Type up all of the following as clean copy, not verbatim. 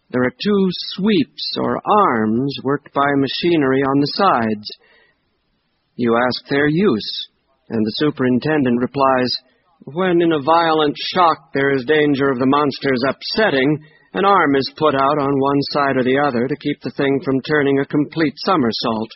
There are two sweeps or arms worked by machinery on the sides. You ask their use, and the superintendent replies, "When in a violent shock there is danger of the monster's upsetting, an arm is put out on one side or the other to keep the thing from turning a complete somersault."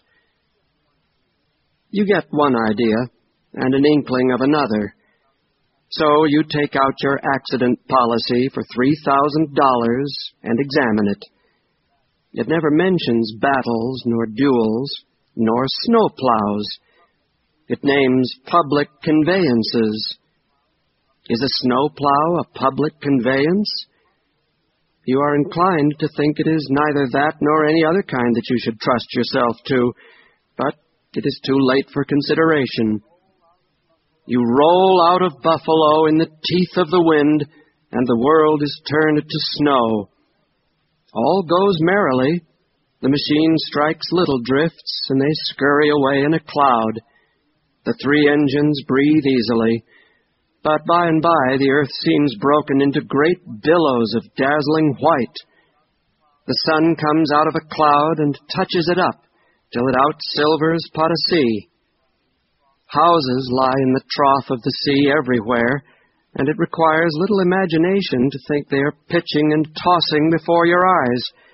You get one idea and an inkling of another. So you take out your accident policy for $3,000 and examine it. It never mentions battles, nor duels, nor snowplows. It names public conveyances. Is a snowplow a public conveyance? You are inclined to think it is neither that nor any other kind that you should trust yourself to, but it is too late for consideration. You roll out of Buffalo in the teeth of the wind, and the world is turned to snow. All goes merrily. The machine strikes little drifts, and they scurry away in a cloud. The three engines breathe easily, but by and by the earth seems broken into great billows of dazzling white. The sun comes out of a cloud and touches it up till it out-silvers Potosi. Houses lie in the trough of the sea everywhere, and it requires little imagination to think they are pitching and tossing before your eyes.